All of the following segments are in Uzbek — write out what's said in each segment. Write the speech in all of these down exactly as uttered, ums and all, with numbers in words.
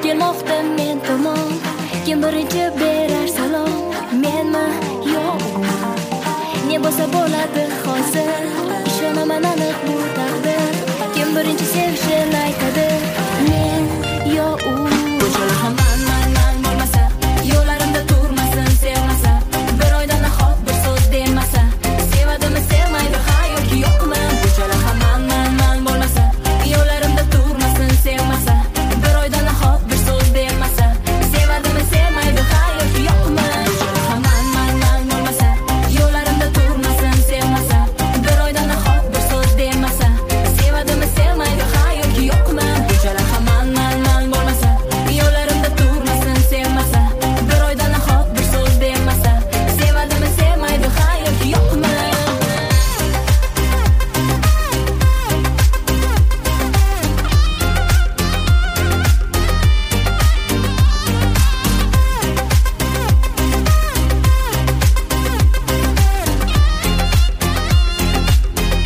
kelmoqda men tomon. Kim birinchi berar salom, menmi yo'qmi? Ne bo'lsa bo'ladi hozir, ishonaman aniq bu taqdir. Kim birinchi sevishini aytadi, men yo u. Ko'chalar hamon man man bo'lmasa, yo'llarimda turmasin sevmasa, bir oydan nahot bir so'z demasa, sevadimi sevmaydi ha yoki yo'qmi? Ko'chalar hamon man man bo'lmasa, yo'llarimda turmasin sevmasa, bir oydan nahot bir so'z demasa, sevadimi sevmaydi ha yoki yo'qmi? Ko'chalar hamon man man bo'lmasa, yo'llarimda turmasin sevmasa, bir oydan nahot bir so'z demasa, sevadimi sevmaydi ha yoki yo'qmi? Ko'chalar hamon man man bo'lmasa, yo'llarimda turmasin sevmasa, bir oydan nahot bir so'z demasa, sevadimi sevmaydi ha yoki yo'qmi?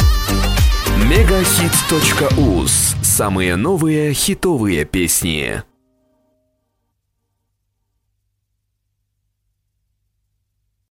мегахит точка уз. Самые новые хитовые песни.